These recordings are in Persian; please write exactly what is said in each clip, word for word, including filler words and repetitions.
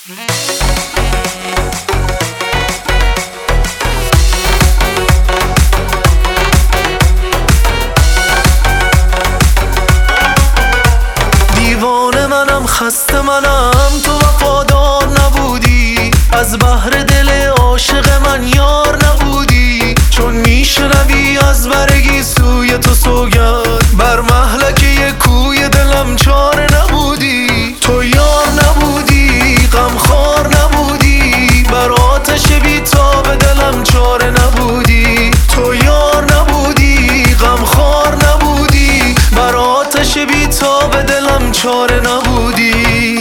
دیوانه منم، خسته منم، تو وفادار نبودی، از بحر دل عاشق من یار نبودی. چون میشنوی از برگی سوی تو سوگند، بر مهلکه کوی دلم چاره نبودی. تو یار نبودی، غمخوار نبودی، بر آتش بیتاب دلم چاره نبودی. تو یار نبودی، غمخوار نبودی، بر آتش بیتاب دلم چاره نبودی.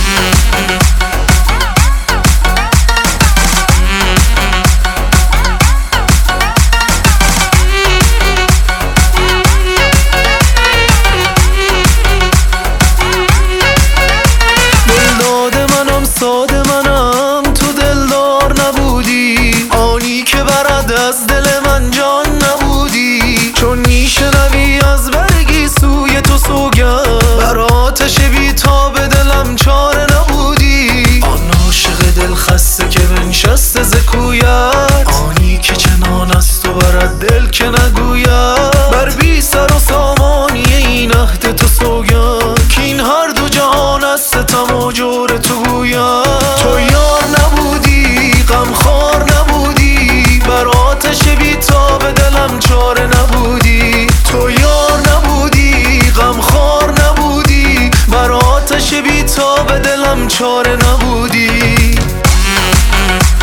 ساده منم، تو دلدار نبودی، آنی که برد از دل من جان نبودی. چون میشنوی از برگی سوی تو سوگند، بر آتش بیتاب دلم چاره نبودی. آن عاشق دل خسته که بنشسته ز کویت، آنی که چنان است و برد دل که نگوید. بر بی سر و سامانی این عهد تو سوگند، که این هر دو جهان از ستم و جور تو گوید. تو یار نبودی، غمخوار نبودی، بر آتش بیتاب دلم چاره نبودی. تو یار نبودی، غمخوار نبودی، بر آتش بیتاب دلم چاره نبودی.